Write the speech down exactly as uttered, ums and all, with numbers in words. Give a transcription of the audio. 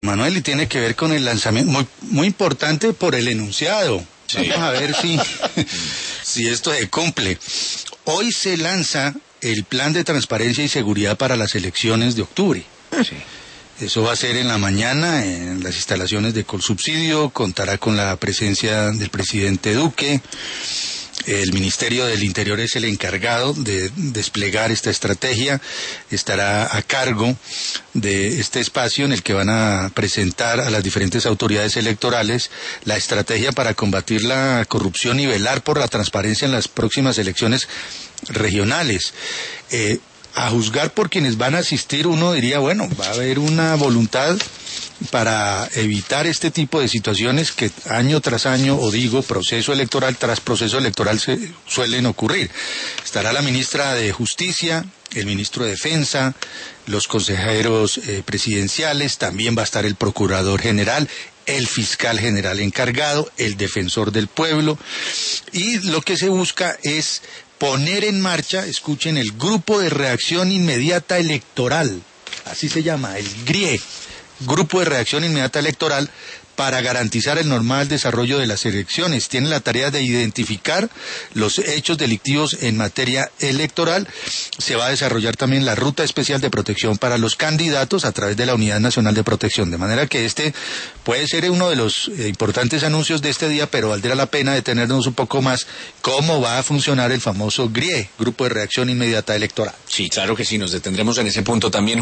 Manuel, y tiene que ver con el lanzamiento, muy, muy importante por el enunciado. Sí. Vamos a ver si, si esto se cumple. Hoy se lanza el Plan de Transparencia y Seguridad para las elecciones de octubre. Sí. Eso va a ser en la mañana en las instalaciones de Colsubsidio, contará con la presencia del presidente Duque. El Ministerio del Interior es el encargado de desplegar esta estrategia, estará a cargo de este espacio en el que van a presentar a las diferentes autoridades electorales la estrategia para combatir la corrupción y velar por la transparencia en las próximas elecciones regionales. Eh, a juzgar por quienes van a asistir, uno diría, bueno, va a haber una voluntad para evitar este tipo de situaciones que año tras año, o digo, proceso electoral tras proceso electoral se suelen ocurrir. Estará la ministra de Justicia, el ministro de Defensa, los consejeros eh, presidenciales, también va a estar el procurador general, el fiscal general encargado, el defensor del pueblo, y lo que se busca es poner en marcha, escuchen, el Grupo de Reacción Inmediata Electoral, así se llama, el G R I E, Grupo de Reacción Inmediata Electoral, para garantizar el normal desarrollo de las elecciones. Tiene la tarea de identificar los hechos delictivos en materia electoral. Se va a desarrollar también la ruta especial de protección para los candidatos a través de la Unidad Nacional de Protección. De manera que este puede ser uno de los eh, importantes anuncios de este día, pero valdrá la pena detenernos un poco más cómo va a funcionar el famoso G R I E, Grupo de Reacción Inmediata Electoral. Sí, claro que sí, nos detendremos en ese punto también.